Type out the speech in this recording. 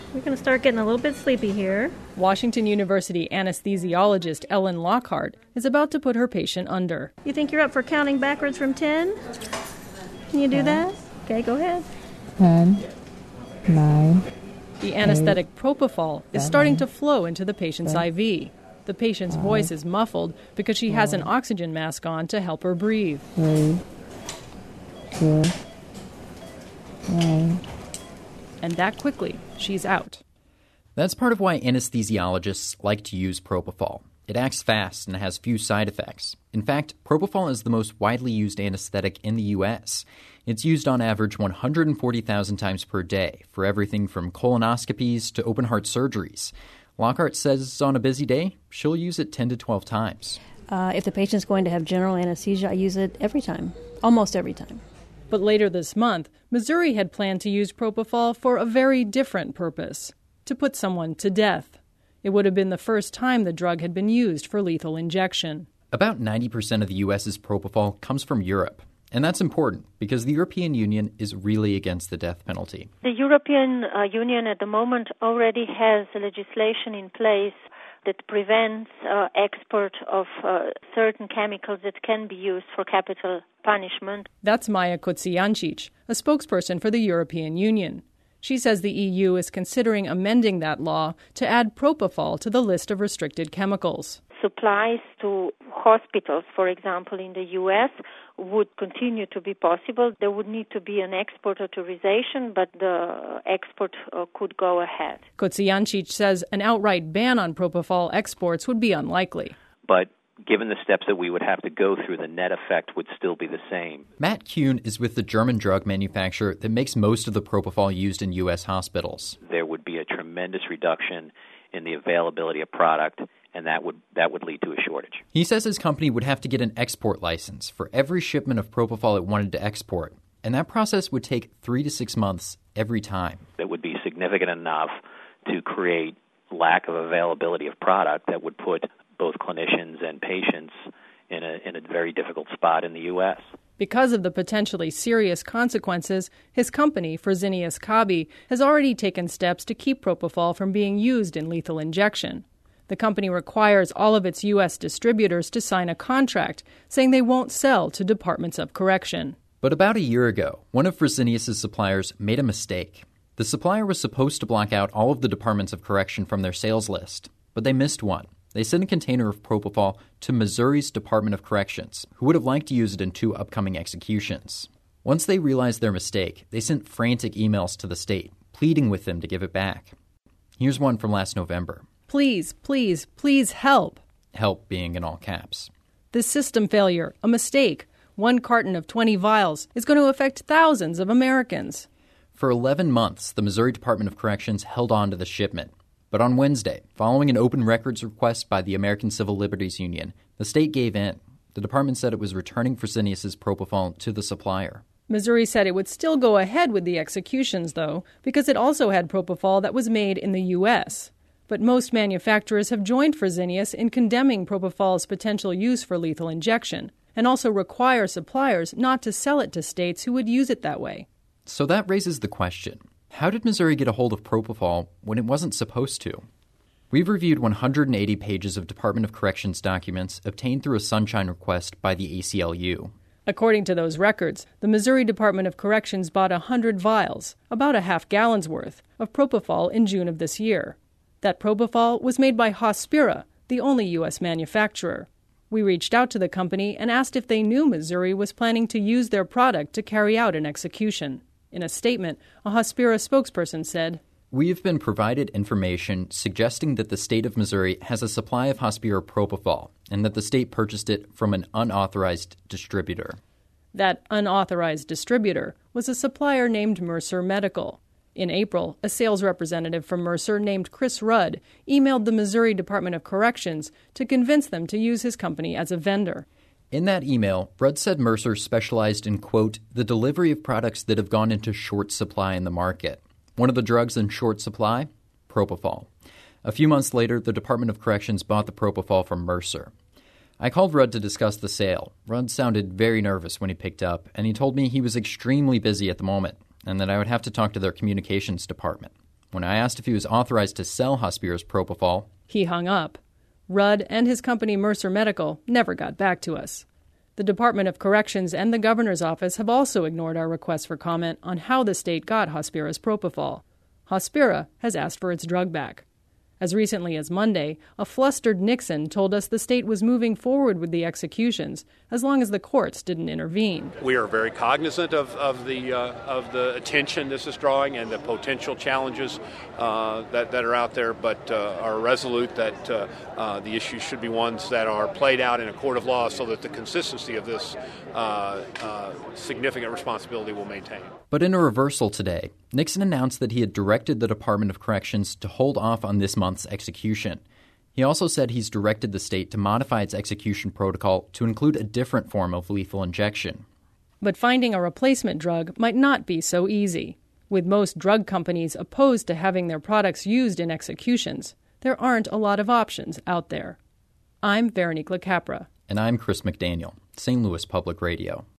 We're going to start getting a little bit sleepy here. Washington University anesthesiologist Ellen Lockhart is about to put her patient under. You think you're up for counting backwards from 10? Can you do that? Okay, go ahead. 10, 9. The anesthetic propofol is starting to flow into the patient's IV. The patient's voice is muffled because she has an oxygen mask on to help her breathe. 3, 2, 1. And that quickly, she's out. That's part of why anesthesiologists like to use propofol. It acts fast and has few side effects. In fact, propofol is the most widely used anesthetic in the U.S. It's used on average 140,000 times per day for everything from colonoscopies to open-heart surgeries. Lockhart says on a busy day, she'll use it 10 to 12 times. If the patient's going to have general anesthesia, I use it every time, almost every time. But later this month, Missouri had planned to use propofol for a very different purpose, to put someone to death. It would have been the first time the drug had been used for lethal injection. About 90% of the U.S.'s propofol comes from Europe. And that's important because the European Union is really against the death penalty. The European Union at the moment already has legislation in place that prevents export of certain chemicals that can be used for capital punishment. That's Maja Kocijancic, a spokesperson for the European Union. She says the EU is considering amending that law to add propofol to the list of restricted chemicals. Supplies to hospitals, for example, in the U.S. would continue to be possible. There would need to be an export authorization, but the export could go ahead. Kocijancic says an outright ban on propofol exports would be unlikely. But given the steps that we would have to go through, the net effect would still be the same. Matt Kuhn is with the German drug manufacturer that makes most of the propofol used in U.S. hospitals. There would be a tremendous reduction in the availability of product, and that would lead to a shortage. He says his company would have to get an export license for every shipment of propofol it wanted to export, and that process would take 3 to 6 months every time. It would be significant enough to create lack of availability of product that would put both clinicians and patients in a very difficult spot in the U.S. Because of the potentially serious consequences, his company, Fresenius Kabi, has already taken steps to keep propofol from being used in lethal injection. The company requires all of its U.S. distributors to sign a contract saying they won't sell to departments of correction. But about a year ago, one of Fresenius' suppliers made a mistake. The supplier was supposed to block out all of the departments of correction from their sales list, but they missed one. They sent a container of propofol to Missouri's Department of Corrections, who would have liked to use it in 2 upcoming executions. Once they realized their mistake, they sent frantic emails to the state, pleading with them to give it back. Here's one from last November. Please, please, please help. Help being in all caps. This system failure, a mistake. 1 carton of 20 vials is going to affect thousands of Americans. For 11 months, the Missouri Department of Corrections held on to the shipment. But on Wednesday, following an open records request by the American Civil Liberties Union, the state gave in. The department said it was returning Fresenius' propofol to the supplier. Missouri said it would still go ahead with the executions, though, because it also had propofol that was made in the U.S. But most manufacturers have joined Fresenius in condemning propofol's potential use for lethal injection, and also require suppliers not to sell it to states who would use it that way. So that raises the question. How did Missouri get a hold of propofol when it wasn't supposed to? We've reviewed 180 pages of Department of Corrections documents obtained through a sunshine request by the ACLU. According to those records, the Missouri Department of Corrections bought 100 vials, about a half gallon's worth, of propofol in June of this year. That propofol was made by Hospira, the only U.S. manufacturer. We reached out to the company and asked if they knew Missouri was planning to use their product to carry out an execution. In a statement, a Hospira spokesperson said, "We have been provided information suggesting that the state of Missouri has a supply of Hospira propofol and that the state purchased it from an unauthorized distributor." That unauthorized distributor was a supplier named Mercer Medical. In April, a sales representative from Mercer named Chris Rudd emailed the Missouri Department of Corrections to convince them to use his company as a vendor. In that email, Rudd said Mercer specialized in, quote, the delivery of products that have gone into short supply in the market. One of the drugs in short supply? Propofol. A few months later, the Department of Corrections bought the propofol from Mercer. I called Rudd to discuss the sale. Rudd sounded very nervous when he picked up, and he told me he was extremely busy at the moment and that I would have to talk to their communications department. When I asked if he was authorized to sell Hospira's propofol, he hung up. Rudd and his company Mercer Medical never got back to us. The Department of Corrections and the governor's office have also ignored our request for comment on how the state got Hospira's propofol. Hospira has asked for its drug back. As recently as Monday, a flustered Nixon told us the state was moving forward with the executions as long as the courts didn't intervene. We are very cognizant of the attention this is drawing and the potential challenges that are out there, but are resolute that the issues should be ones that are played out in a court of law so that the consistency of this significant responsibility will maintain. But in a reversal today, Nixon announced that he had directed the Department of Corrections to hold off on this month's execution. He also said he's directed the state to modify its execution protocol to include a different form of lethal injection. But finding a replacement drug might not be so easy. With most drug companies opposed to having their products used in executions, there aren't a lot of options out there. I'm Veronique LaCapra. And I'm Chris McDaniel, St. Louis Public Radio.